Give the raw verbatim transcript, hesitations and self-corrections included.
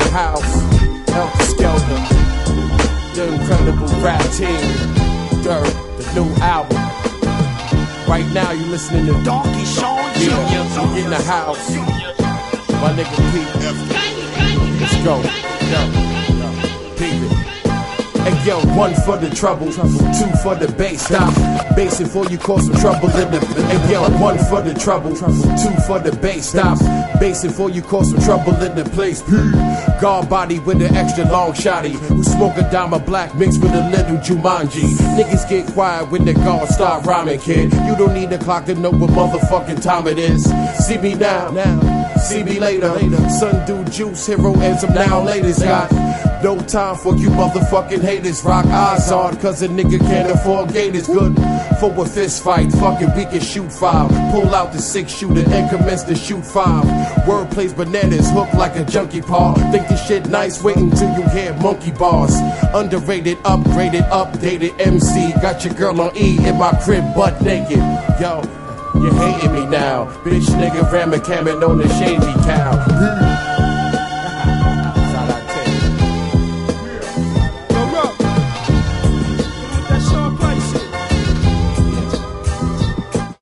house, Helter Skelter, the incredible rap team, Dirt, the new album. Right now you listening to Donkey Sean Junior Yeah, we in the house, my nigga Pete. Let's go, yo, Pete it. Hey yo, one for the trouble, two for the bass. Stop bass before you cause some trouble in the. Hey yo, one for the trouble, two for the bass. Stop bass before you cause some trouble in the place. Guard body with an extra long shotty, who smoke a dime of black mixed with a little Jumanji. Niggas get quiet when the guards start rhyming, kid. You don't need a clock to know what motherfucking time it is. See me now, now. See me later. Sun Dude Juice, hero, and some now laters got. No time for you motherfucking haters. Rock eyes on, cause a nigga can't afford gators. Good for a fist fight. Fucking we can shoot five. Pull out the six shooter and commence to shoot five. Word plays bananas, hook like a junkie paw. Think this shit nice, wait until you hear monkey bars. Underrated, upgraded, updated M C. Got your girl on E in my crib, butt naked. Yo, you hating me now. Bitch nigga ram a cammon on the shady cow.